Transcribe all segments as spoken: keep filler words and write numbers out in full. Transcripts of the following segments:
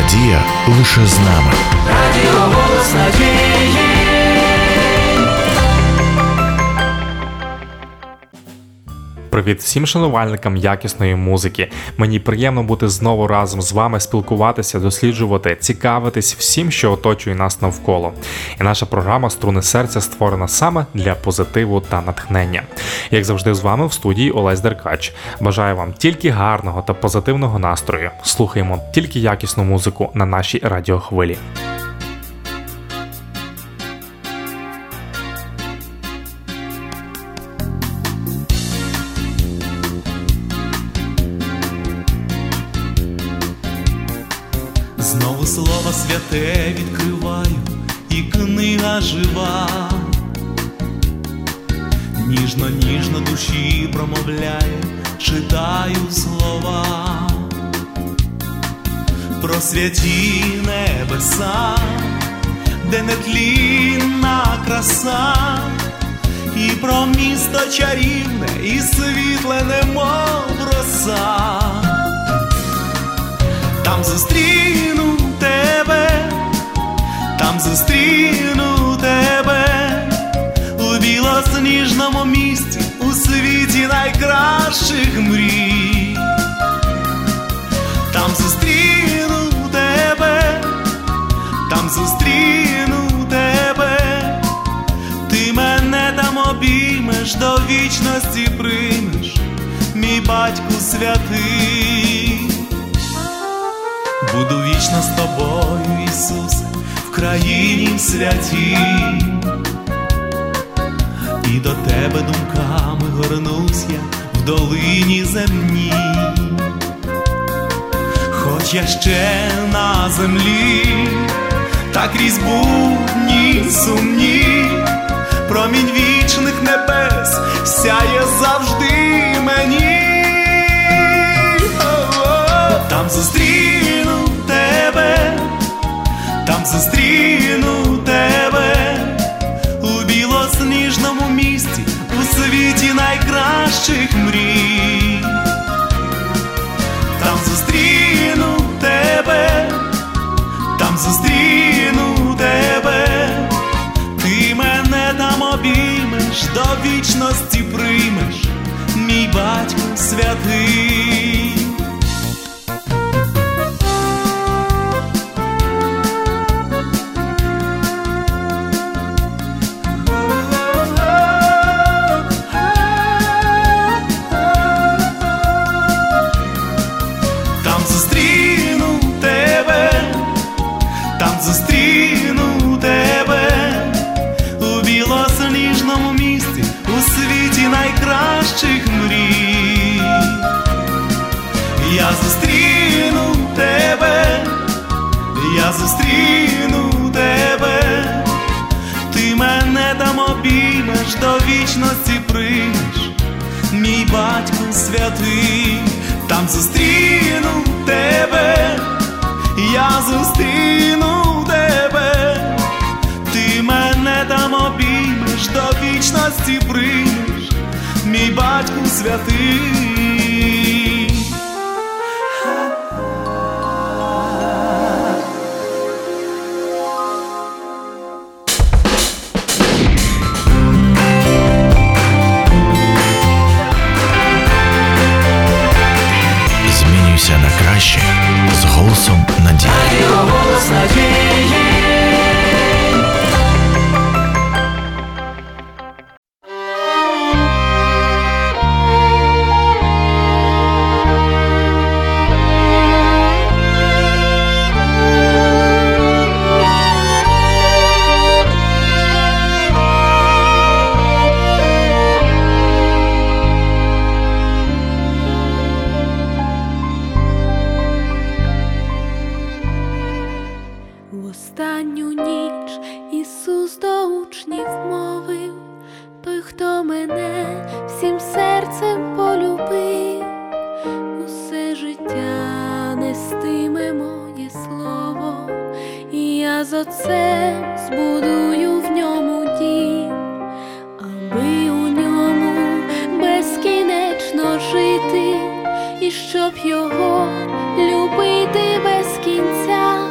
надія лише з нами. Радіо «Голос надії». Привіт всім шанувальникам якісної музики. Мені приємно бути знову разом з вами, спілкуватися, досліджувати, цікавитись всім, що оточує нас навколо. І наша програма «Струни серця» створена саме для позитиву та натхнення. Як завжди, з вами в студії Олесь Деркач. Бажаю вам тільки гарного та позитивного настрою. Слухаємо тільки якісну музику на нашій радіохвилі. Знову слово святе відкриваю, і книга жива, ніжно-ніжно душі промовляє, читаю слова про святі небеса, де нетлінна краса, і про місто чарівне і світле, немов роса. Там зустріну тебе, там зустріну тебе, у білосніжному місті, у світі найкращих мрій. Там зустріну тебе, там зустріну тебе, ти мене там обіймеш, до вічності приймеш, мій батьку святий. Буду вічно з тобою, Ісусе, в країні святій, і до тебе думками горнусь я в долині земній. Хоч я ще на землі, та крізь будні сумні, промінь вічних небес сяє завжди мені. Там зустріну тебе, там зустріну тебе, у білосніжному місті, у світі найкращих мрій. Там зустріну тебе, там зустріну тебе, ти мене там обіймеш, до вічності приймеш, мій батько святий. Зустріну тебе у білосніжному місті, у світі найкращих мрій. Я зустріну тебе, я зустріну тебе, ти мене там обіймеш, до вічності приймеш, мій батько святий. Там зустріну тебе, я зустріну тебе, ти мене там обіймеш, до вічності приймеш, мій батько святий. Змінюйся на краще з голосом надії. Радіо «Голос надії». Останню ніч Ісус до учнів мовив: той, хто мене всім серцем полюбив, усе життя нестиме моє слово, і я з Отцем збудую в ньому дім, аби у ньому безкінечно жити, і щоб його любити без кінця.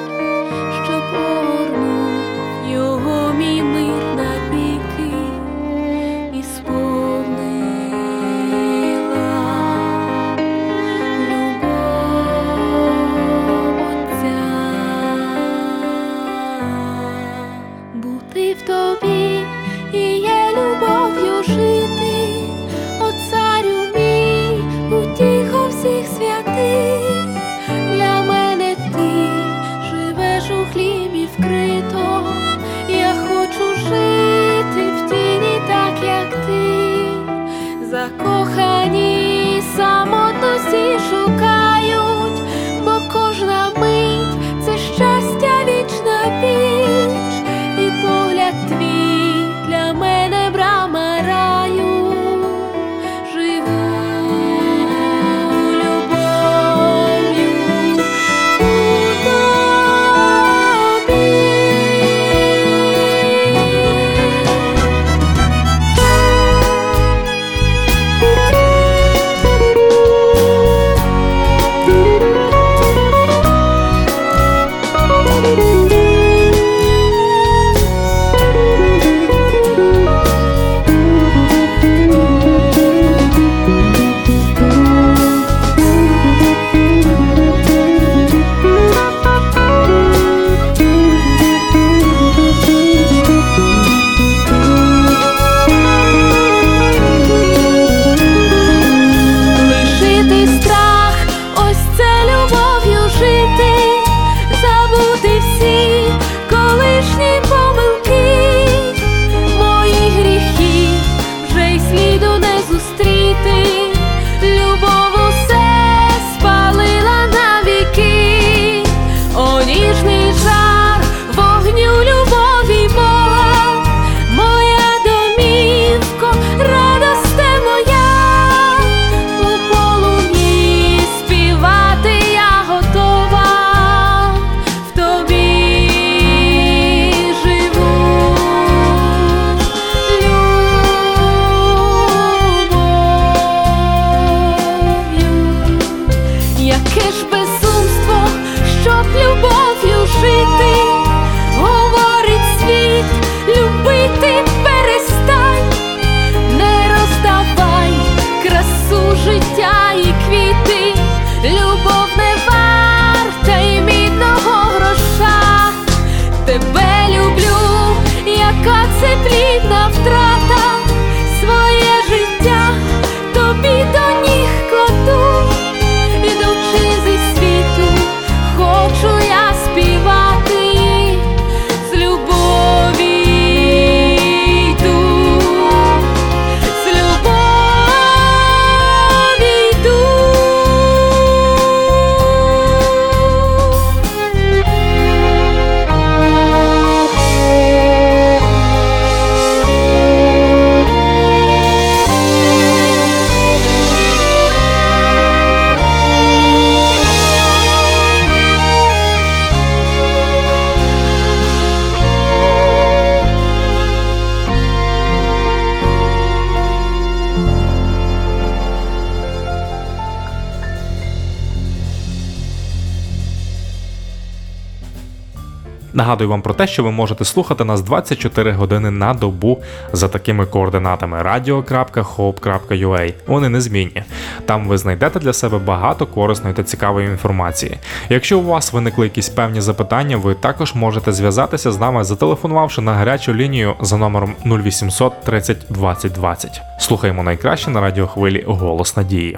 Нагадую вам про те, що ви можете слухати нас двадцять чотири години на добу за такими координатами radio крапка hope крапка ua. Вони незмінні. Там ви знайдете для себе багато корисної та цікавої інформації. Якщо у вас виникли якісь певні запитання, ви також можете зв'язатися з нами, зателефонувавши на гарячу лінію за номером нуль вісімсот тридцять двадцять двадцять. Слухаємо найкраще на радіохвилі «Голос надії».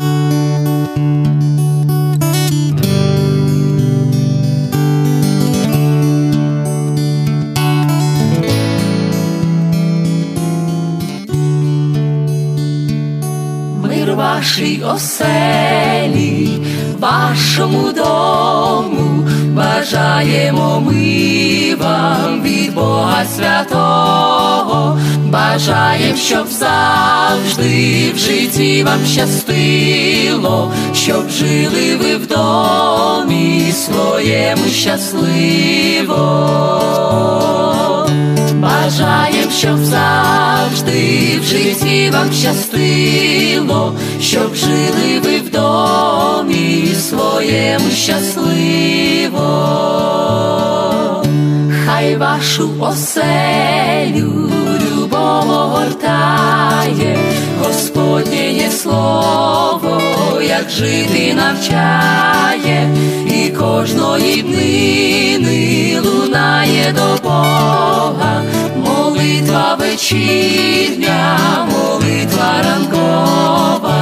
Мир вашій оселі, вашому дому, бажаємо ми вам від Бога Святого, бажаєм, щоб завжди в житті вам щастило, щоб жили ви в домі своєму щасливо. Бажаєм, щоб завжди в житті вам щастило, щоб жили ви в домі своєму щасливо. Хай вашу оселю любов огортає, Господнє є слово, як жити навчає, і кожної днини лунає до Бога молитва вечірня, молитва ранкова.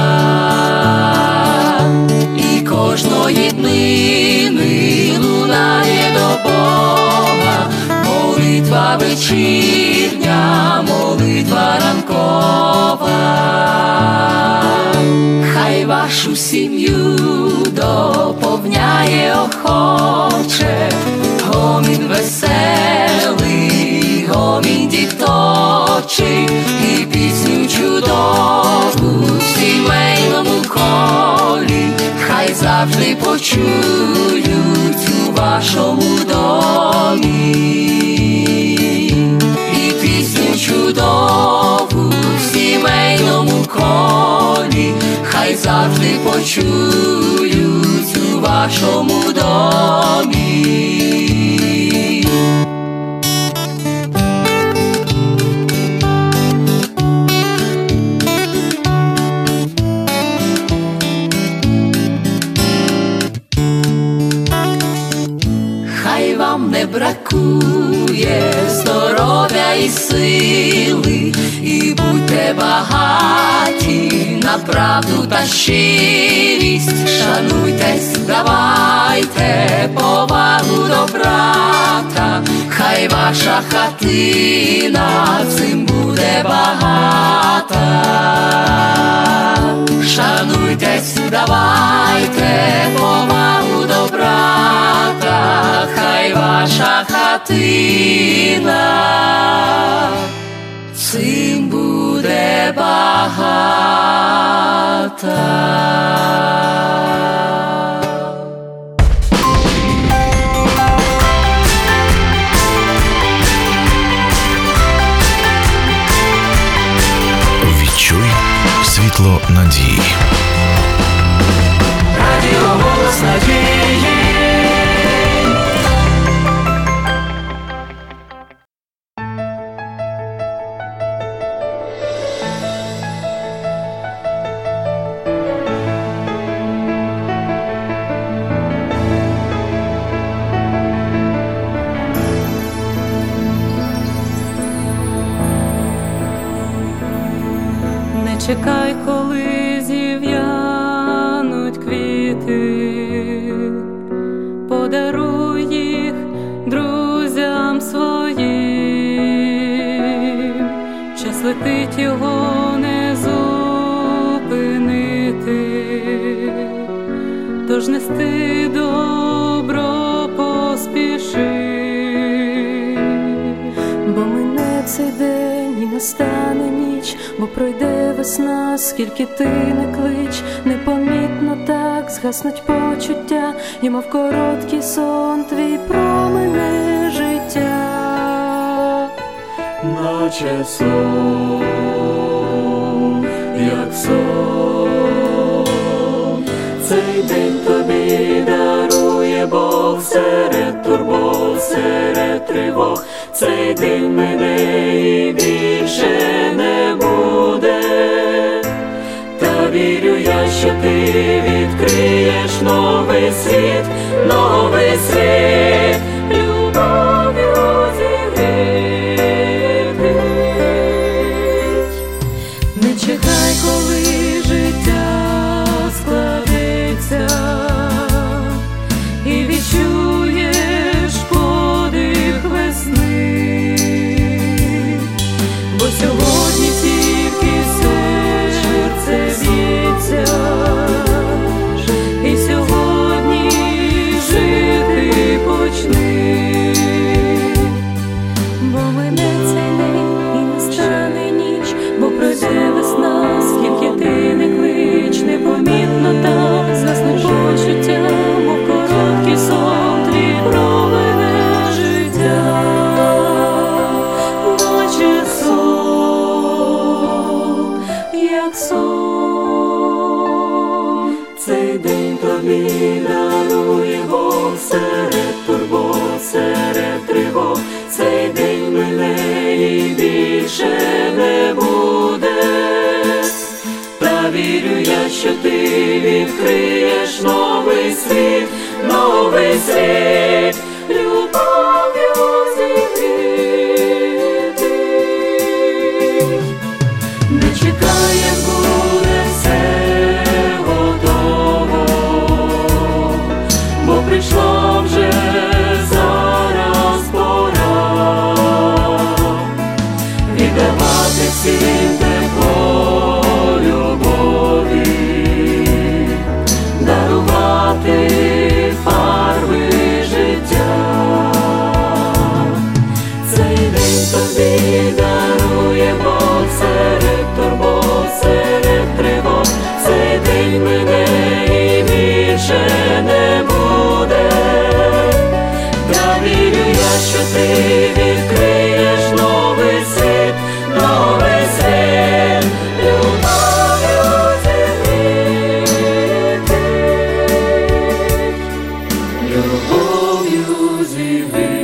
І кожної днини лунає до Бога молитва вечірня, молитва ранкова. Хай вашу сім'ю доповняє охоче гомін веселий, гомін діточий і пісню чудову в сімейному колі. Хай завжди почують у вашому домі і пісню чудову в сімейному колі. Хай завжди почують у вашому домі. Хай вам не бракує здоров'я і сили, і будьте багаті на правду та щирість. Шануйтесь, давайте повагу до брата, хай ваша хатина цим буде багата. Шануйтесь, давайте повагу до брата, хай ваша хатина цим буде багата. Відчуй світло надії. Радіо «Голос надії». Не чекай, коли зів'януть квіти, подаруй їх друзям своїм. Час летить, його не зупинити, тож нести добро поспіши. Бо мине цей день і настане ніч, бо пройде весна, скільки ти не клич. Непомітно так згаснуть почуття, і мов короткий сон твій промине життя. Наче сон, як сон, цей день тобі дарує Бог серед турбот, серед тривог, цей день мене і більше не буде. Та вірю я, що ти відкриєш новий світ, новий світ, любов'ю зігрітить. Не чекай, коли життя складеться, і відчуєш подих весни, бо сьогодні тільки серце б'ється, і сьогодні жити почни. Бо мене цей день і настане ніч, бо пройде весна, скільки ти не клич, непомітно так згаснуть почуття, мов короткий сон твій проведе життя, наче сон, як сон. Цей день тобі дарує Бог серед турбот, серед тривог, цей день мене і більше не буде. Та вірю я, що ти відкриєш новий світ, новий світ, любов'ю зігрітить. Не чекай, як буде все готово, бо прийшла вже зараз пора віддавати всім тепло любові, дарувати фарби життя. Цей день тобі дарує Бог серед турбот, серед тривог, цей день мене і більше не буде. Та вірю я, що ти відкриєш новий світ, новий світ, любов'ю зігрітить, любов'ю зігрітить.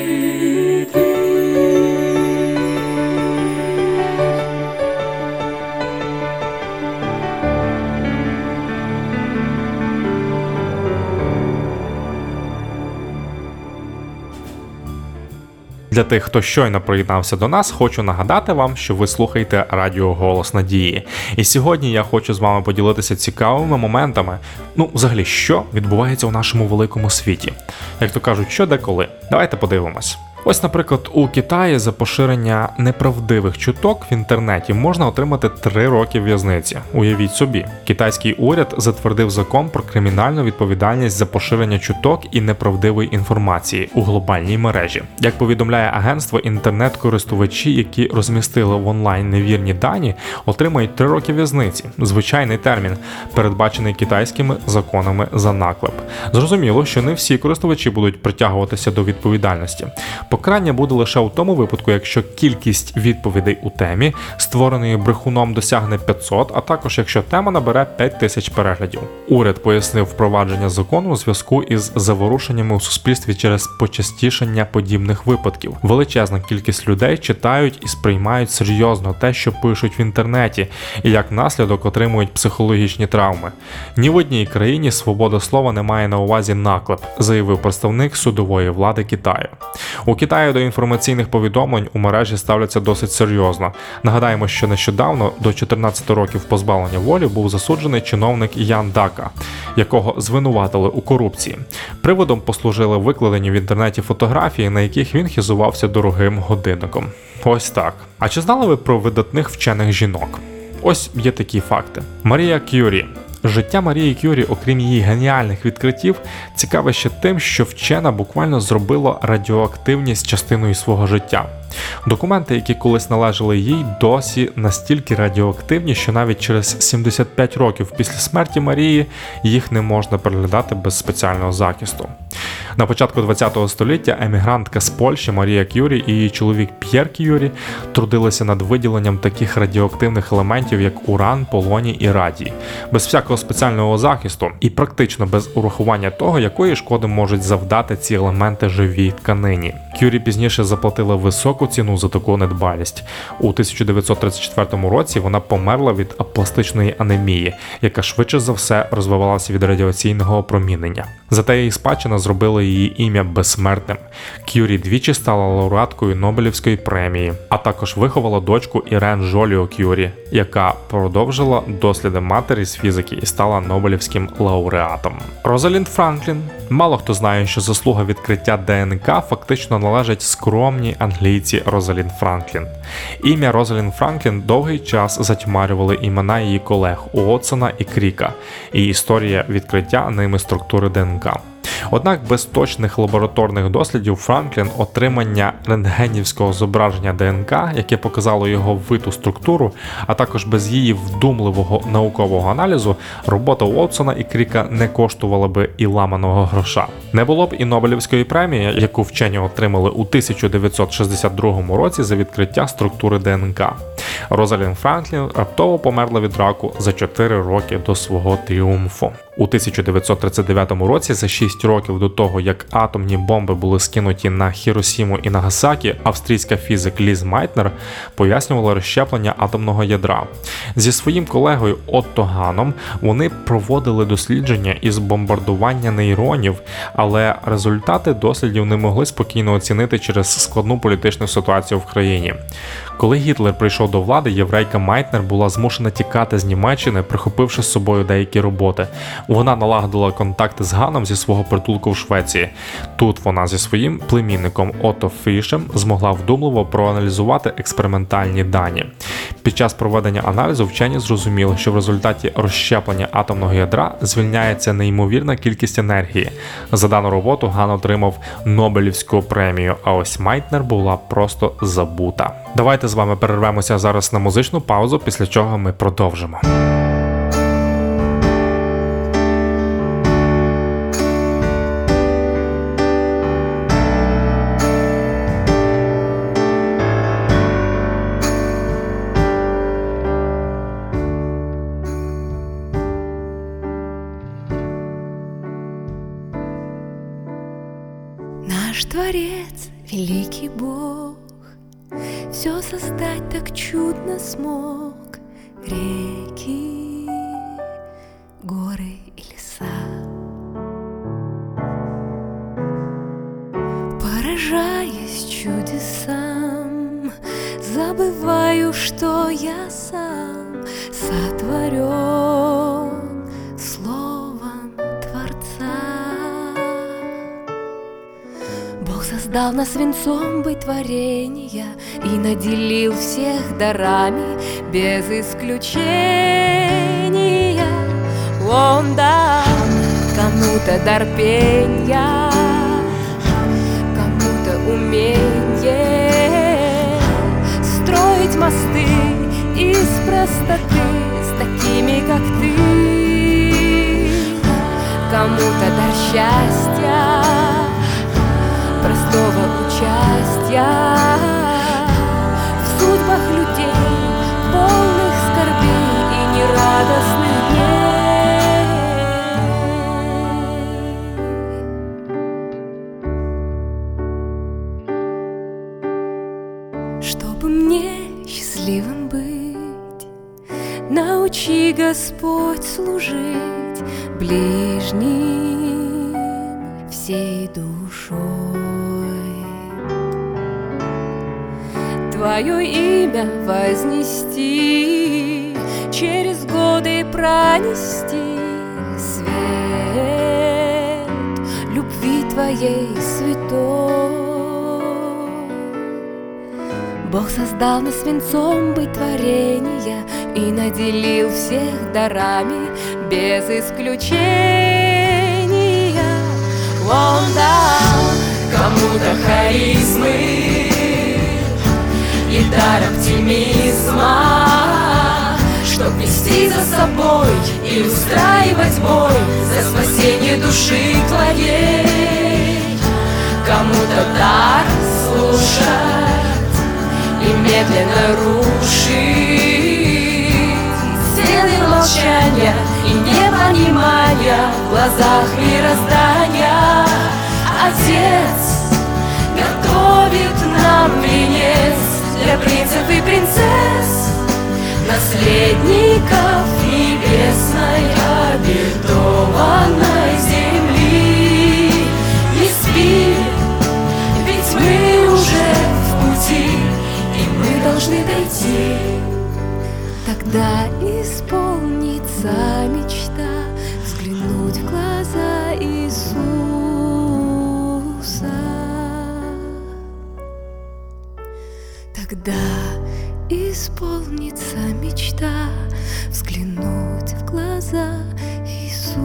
Для тих, хто щойно приєднався до нас, хочу нагадати вам, що ви слухаєте радіо «Голос Надії». І сьогодні я хочу з вами поділитися цікавими моментами, ну, взагалі, що відбувається у нашому великому світі. Як то кажуть, що де коли. Давайте подивимось. Ось, наприклад, у Китаї за поширення неправдивих чуток в інтернеті можна отримати три роки в'язниці. Уявіть собі, китайський уряд затвердив закон про кримінальну відповідальність за поширення чуток і неправдивої інформації у глобальній мережі. Як повідомляє агентство, інтернет-користувачі, які розмістили в онлайн невірні дані, отримають три роки в'язниці. Звичайний термін, передбачений китайськими законами за наклеп. Зрозуміло, що не всі користувачі будуть притягуватися до відповідальності. Покарання буде лише у тому випадку, якщо кількість відповідей у темі, створеної брехуном, досягне п'ятсот, а також якщо тема набере п'ять тисяч переглядів. Уряд пояснив впровадження закону у зв'язку із заворушеннями у суспільстві через почастішання подібних випадків. Величезна кількість людей читають і сприймають серйозно те, що пишуть в інтернеті, і як наслідок отримують психологічні травми. Ні в одній країні свобода слова не має на увазі наклеп, заявив представник судової влади Китаю. У Китаї до інформаційних повідомлень у мережі ставляться досить серйозно. Нагадаємо, що нещодавно до чотирнадцяти років позбавлення волі був засуджений чиновник Ян Дака, якого звинуватили у корупції. Приводом послужили викладені в інтернеті фотографії, на яких він хизувався дорогим годинником. Ось так. А чи знали ви про видатних вчених жінок? Ось є такі факти. Марія Кюрі. Життя Марії Кюрі, окрім її геніальних відкриттів, цікаве ще тим, що вчена буквально зробила радіоактивність частиною свого життя. Документи, які колись належали їй, досі настільки радіоактивні, що навіть через сімдесят п'ять років після смерті Марії їх не можна переглядати без спеціального захисту. На початку ХХ століття емігрантка з Польщі Марія Кюрі і її чоловік П'єр Кюрі трудилися над виділенням таких радіоактивних елементів, як уран, полоній і радій, без всякого спеціального захисту і практично без урахування того, якої шкоди можуть завдати ці елементи живій тканині. Кюрі пізніше заплатила високу ціну за таку недбалість. У тисяча дев'ятсот тридцять четвертому році вона померла від апластичної анемії, яка швидше за все розвивалася від радіаційного опромінення. Зате її спадщина зробила її ім'я безсмертним. Кюрі двічі стала лауреаткою Нобелівської премії, а також виховала дочку Ірен Жоліо Кюрі, яка продовжила досліди матері з фізики і стала Нобелівським лауреатом. Розалінд Франклін. Мало хто знає, що заслуга відкриття ДНК фактично належить скромній англійці Розалінд Франклін. Ім'я Розалінд Франклін довгий час затьмарювали імена її колег Уотсона і Кріка, і історія відкриття ними структури ДНК. Однак без точних лабораторних дослідів Франклін отримання рентгенівського зображення ДНК, яке показало його виту структуру, а також без її вдумливого наукового аналізу, робота Уотсона і Кріка не коштувала би і ламаного гроша. Не було б і Нобелівської премії, яку вчені отримали у тисяча дев'ятсот шістдесят другому році за відкриття структури ДНК. Розалінд Франклін раптово померла від раку за чотири роки до свого тріумфу. У тисяча дев'ятсот тридцять дев'ятому році, за шість років до того, як атомні бомби були скинуті на Хіросіму і Нагасакі, австрійська фізик Ліз Майтнер пояснювала розщеплення атомного ядра. Зі своїм колегою Отто Ганом вони проводили дослідження із бомбардування нейронів, але результати дослідів не могли спокійно оцінити через складну політичну ситуацію в країні. Коли Гітлер прийшов до влади, єврейка Майтнер була змушена тікати з Німеччини, прихопивши з собою деякі роботи. Вона налагодила контакти з Ганом зі свого притулку в Швеції. Тут вона зі своїм племінником Отто Фішем змогла вдумливо проаналізувати експериментальні дані. Під час проведення аналізу вчені зрозуміли, що в результаті розщеплення атомного ядра звільняється неймовірна кількість енергії. За дану роботу Ган отримав Нобелівську премію, а ось Майтнер була просто забута. Давайте з вами перервемося зараз на музичну паузу, після чого ми продовжимо. Наш Творец, великий Бог, все создать так чудно смог. Реки, горы и леса. Поражаясь чудесам, забываю, что я сам сотворен словом Творца. Бог создал нас венцом быть творения и наделил всех дарами без исключения. Он дал кому-то дар пения, кому-то умение строить мосты из простоты с такими, как ты. Кому-то дар счастья, простого участия в судьбах людей, полных скорбей и нерадостных дней. Чтобы мне счастливым быть, научи, Господь, служить ближним всей душой. Твое имя вознести, через годы пронести свет любви Твоей святой. Бог создал нас венцом быть творения и наделил всех дарами без исключения. Он дал кому-то харизмы и дар оптимизма, чтоб вести за собой и устраивать бой за спасение души твоей. кому-то так слушать и медленно рушить стены молчания и непонимания в глазах мироздания. Отец готовит нам венец для принцев и принцесс, наследников небесной обетованной земли. Не спи, ведь мы уже в пути, и мы должны дойти. Тогда исполнится мечта взглянуть в глаза Иисуса. Тогда исполнится мечта взглянуть в глаза Иисуса.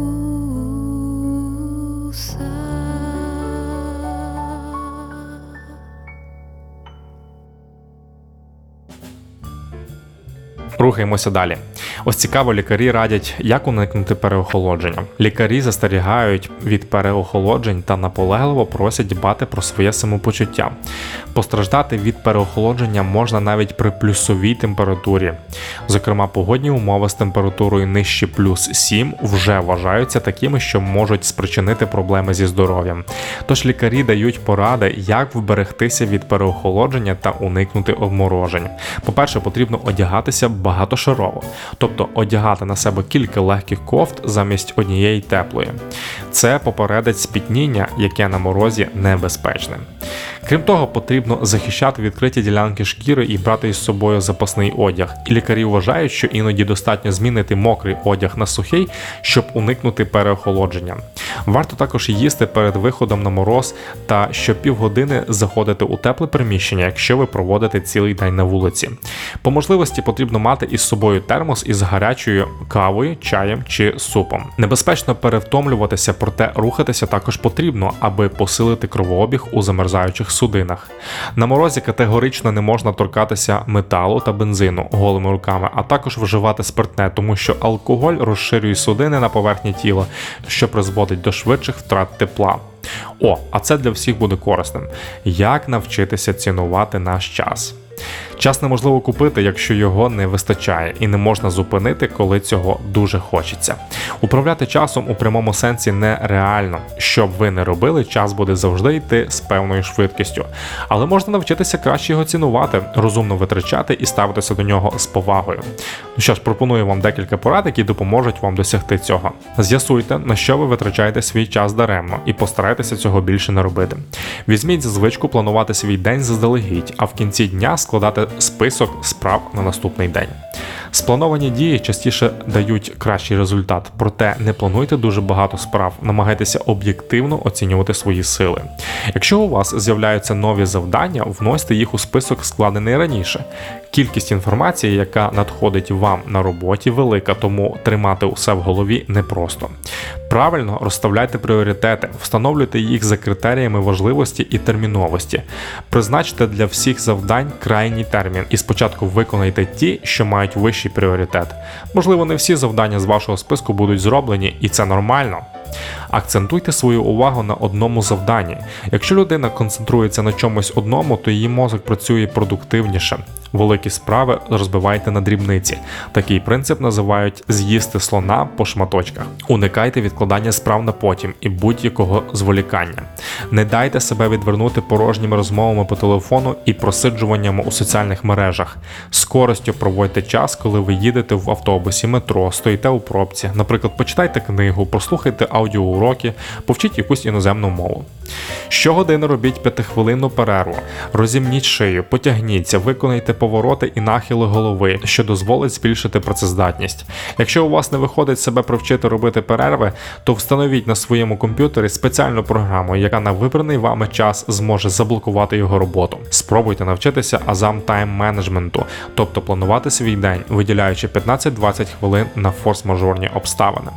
Рухаємося далі. Ось цікаво, лікарі радять, як уникнути переохолодження. Лікарі застерігають від переохолоджень та наполегливо просять дбати про своє самопочуття. Постраждати від переохолодження можна навіть при плюсовій температурі. Зокрема, погодні умови з температурою нижче плюс сім вже вважаються такими, що можуть спричинити проблеми зі здоров'ям. Тож лікарі дають поради, як вберегтися від переохолодження та уникнути обморожень. По-перше, потрібно одягатися багатошарово, тобто одягати на себе кілька легких кофт замість однієї теплої. Це попередить спітніння, яке на морозі небезпечне. Крім того, потрібно захищати відкриті ділянки шкіри і брати із собою запасний одяг. І лікарі вважають, що іноді достатньо змінити мокрий одяг на сухий, щоб уникнути переохолодження. Варто також їсти перед виходом на мороз та щопівгодини заходити у тепле приміщення, якщо ви проводите цілий день на вулиці. По можливості потрібно мати із собою термос із гарячою кавою, чаєм чи супом. Небезпечно перевтомлюватися, проте рухатися також потрібно, аби посилити кровообіг у замерзаючих судинах. На морозі категорично не можна торкатися металу та бензину голими руками, а також вживати спиртне, тому що алкоголь розширює судини на поверхні тіла, що призводить до швидших втрат тепла. О, а це для всіх буде корисним. Як навчитися цінувати наш час? Час неможливо купити, якщо його не вистачає, і не можна зупинити, коли цього дуже хочеться. Управляти часом у прямому сенсі нереально. Що б ви не робили, час буде завжди йти з певною швидкістю. Але можна навчитися краще його цінувати, розумно витрачати і ставитися до нього з повагою. Ну що ж, пропоную вам декілька порад, які допоможуть вам досягти цього. З'ясуйте, на що ви витрачаєте свій час даремно, і постарайтеся цього більше не робити. Візьміть за звичку планувати свій день заздалегідь, а в кінці дня складати список справ на наступний день. Сплановані дії частіше дають кращий результат, проте не плануйте дуже багато справ, намагайтеся об'єктивно оцінювати свої сили. Якщо у вас з'являються нові завдання, вносьте їх у список, складений раніше. Кількість інформації, яка надходить вам на роботі, велика, тому тримати усе в голові непросто. Правильно розставляйте пріоритети, встановлюйте їх за критеріями важливості і терміновості. Призначте для всіх завдань крайній термін і спочатку виконайте ті, що мають вищий пріоритет. Можливо, не всі завдання з вашого списку будуть зроблені, і це нормально. Акцентуйте свою увагу на одному завданні. Якщо людина концентрується на чомусь одному, то її мозок працює продуктивніше. Великі справи розбивайте на дрібниці. Такий принцип називають «з'їсти слона по шматочках». Уникайте відкладання справ на потім і будь-якого зволікання. Не дайте себе відвернути порожніми розмовами по телефону і просиджуваннями у соціальних мережах. З користю проводьте час, коли ви їдете в автобусі, метро, стоїте у пробці. Наприклад, почитайте книгу, прослухайте аудіоуроки, повчіть якусь іноземну мову. Щогодини робіть п'ятихвилинну перерву. Розімніть шию, потягніться, виконайте повороти і нахили голови, що дозволить збільшити працездатність. Якщо у вас не виходить себе привчити робити перерви, то встановіть на своєму комп'ютері спеціальну програму, яка на вибраний вами час зможе заблокувати його роботу. Спробуйте навчитися азам тайм-менеджменту, тобто планувати свій день, виділяючи п'ятнадцять-двадцять хвилин на форс-мажорні обставини.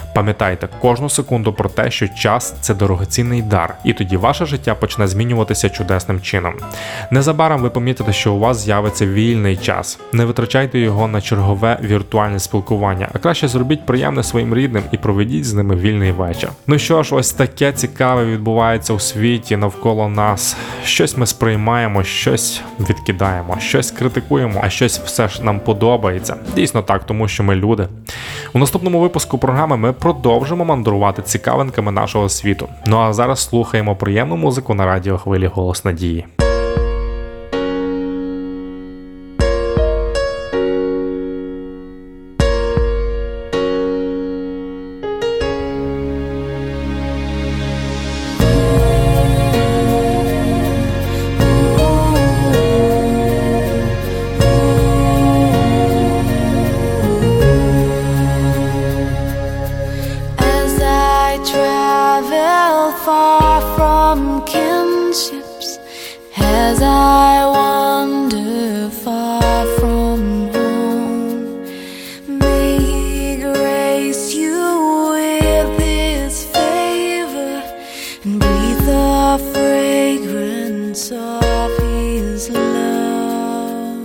Пам'ятайте кожну секунду про те, що час – це дорогоцінний дар, і тоді ваше життя почне змінюватися чудесним чином. Незабаром ви помітите, що у вас з'явиться вільний час. Не витрачайте його на чергове віртуальне спілкування, а краще зробіть приємне своїм рідним і проведіть з ними вільний вечір. Ну що ж, ось таке цікаве відбувається у світі навколо нас. Щось ми сприймаємо, щось відкидаємо, щось критикуємо, а щось все ж нам подобається. Дійсно так, тому що ми люди. У наступному випуску програми ми продовжимо мандрувати цікавинками нашого світу. Ну а зараз слухаємо приємну музику на радіохвилі «Голос надії». Far from kinships, as I wander far from home, may He grace you with His favor and breathe the fragrance of His love.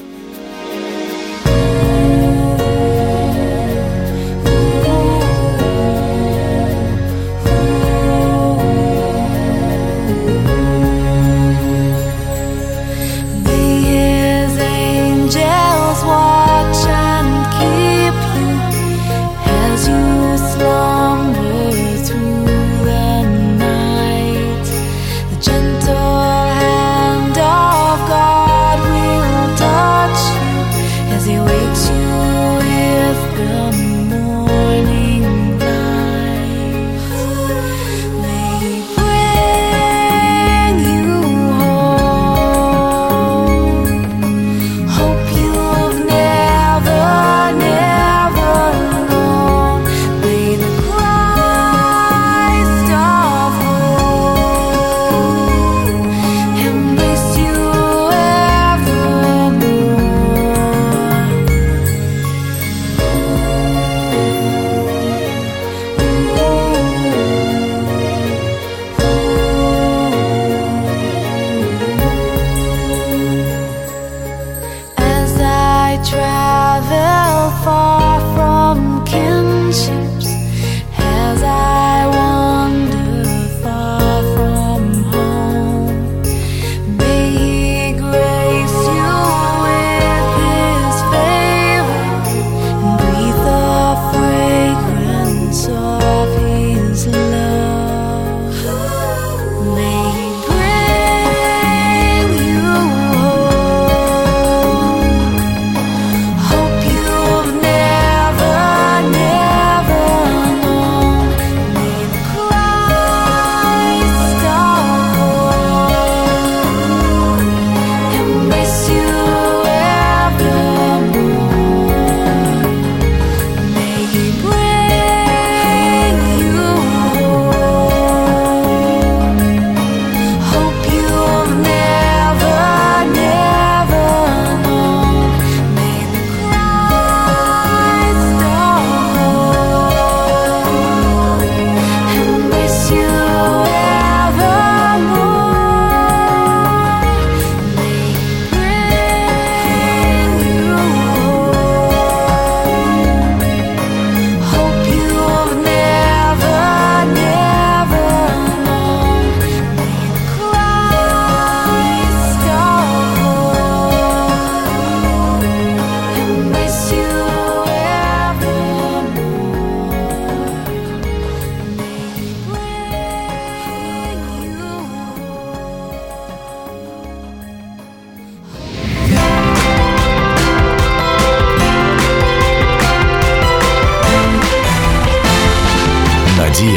Надія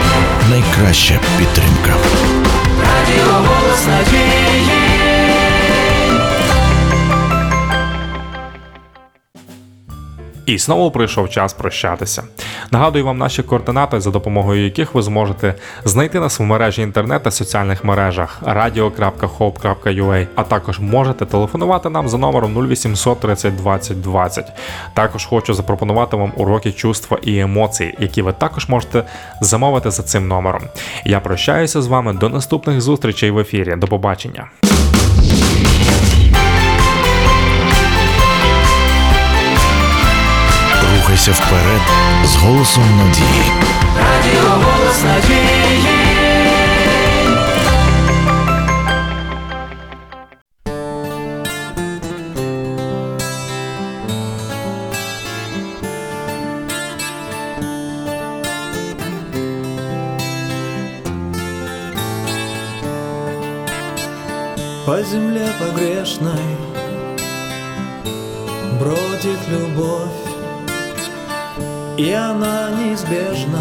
– найкраща підтримка. Радіо «Голос надії». І знову прийшов час прощатися. Нагадую вам наші координати, за допомогою яких ви зможете знайти нас в мережі інтернет та соціальних мережах radio крапка hope крапка ua, а також можете телефонувати нам за номером нуль вісімсот тридцять двадцять двадцять. Також хочу запропонувати вам уроки чувства і емоцій, які ви також можете замовити за цим номером. Я прощаюся з вами до наступних зустрічей в ефірі. До побачення. Рухайся вперед з голосом надії. Радіо «Голос надії». По земле погрешной бродит любовь, и она неизбежно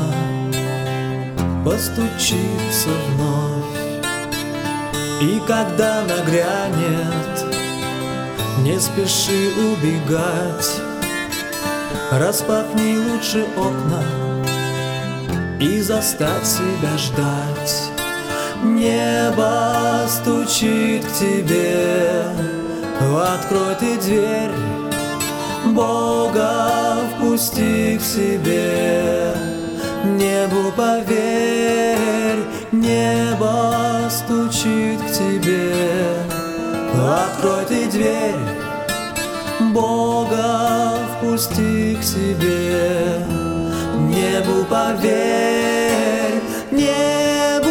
постучится вновь. И когда нагрянет, не спеши убегать, распахни лучше окна и заставь себя ждать. Небо стучит к тебе, открой ты дверь, Бога впусти к себе. Небу поверь, небо стучит к тебе, открой ты дверь, Бога впусти к себе. Небу поверь, небу.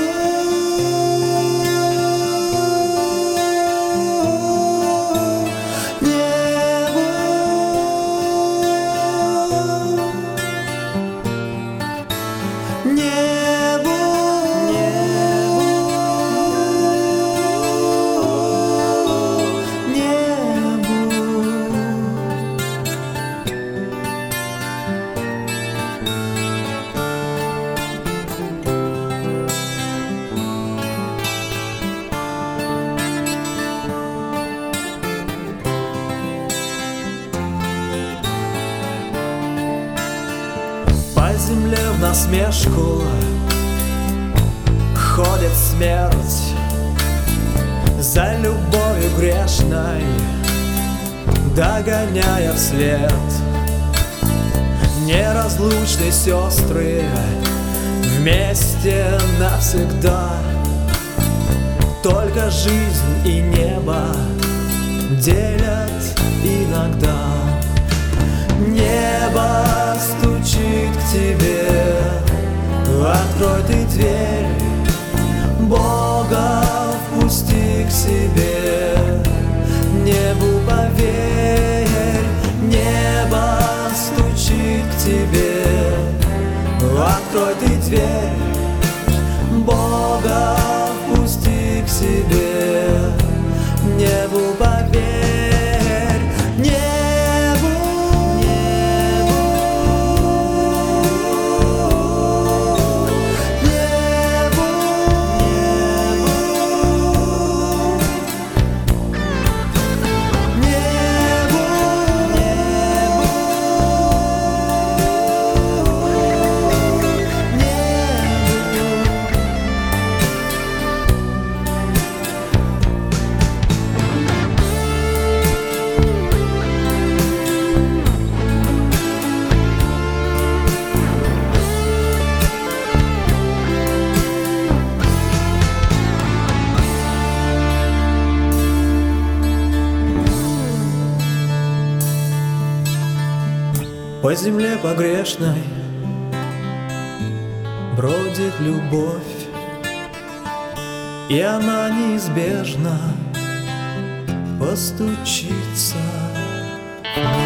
Земле в насмешку ходит смерть за любовью грешной, догоняя вслед. Неразлучные сестры вместе навсегда, только жизнь и небо делят иногда. Небо стучит к тебе, открой ты дверь, Бога впусти к себе. Небу поверь, небо стучит к тебе, открой ты дверь, Бога впусти к себе. Небу поверь, небу. По земле погрешной бродит любовь, и она неизбежно постучится.